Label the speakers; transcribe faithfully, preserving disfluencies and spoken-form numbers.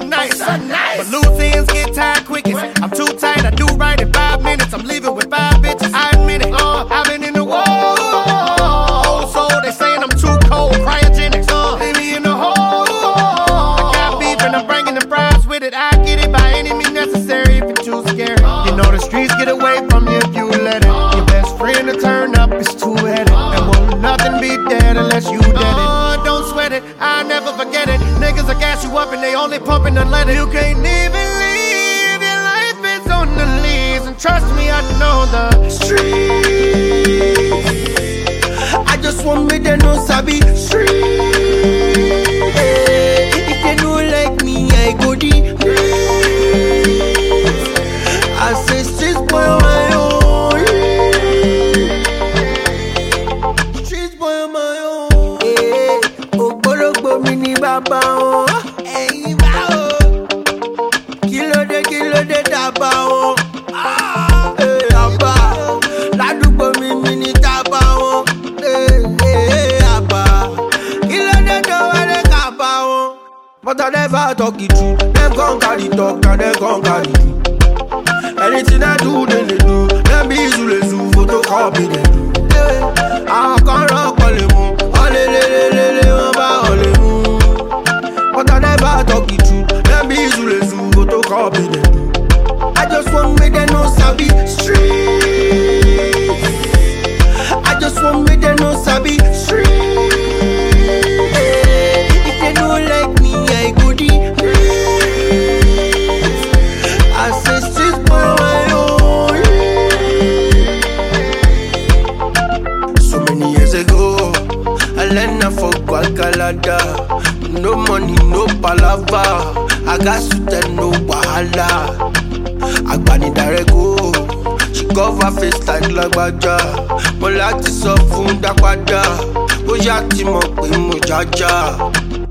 Speaker 1: nice. So nice. But loose ends get tired quickest. I'm too tight, I do right in five minutes. I'm leaving with five bitches, I admit it. Uh, I've been in the wall. Old soul, they saying I'm too cold. Cryogenics, uh, leave me in the hole. I got beef and I'm bringing the fries with it. I get it by any means necessary if it's too scary. You know the streets get away from you if you let it. Your best friend to turn up is two-headed. And won't nothing be dead unless you dead it. Uh, don't sweat it, I'll never forget it. Niggas will gas you up and they only pumping unleaded. You can't even leave, your life is on the leaves. And trust me, I know the streets.
Speaker 2: I just want me to know sabi street. If they don't like me, I go deep. I say streets boy on my own. Streets boy on my own. Hey, Ogbologbo mi ni baba o. Hey, bao. Kilo de kilo de daba o. Hey, abba. Ladugbo mi mi ni taba o. But I never talk it true. Them gon' carry talk and them gon' carry do. Anything I do, then they do. Them be zule zu, photocopy they do. I can't rock all the moon. All the le le le le, ba all the moon. But I never talk it true. Them be zule zu, photocopy they do. I just want me they know sabi street. I just want me they know sabi street. If they don't like me, I go deep. I say streets boy on my own. So many years ago, I learned to fuck Guadalajara. No money, no palava. I got suit and no wahala. I bani darego. She cover face like Lagbaja. Mo láti sọ fún dápadà. Ó yá tí mo pè mo jájá.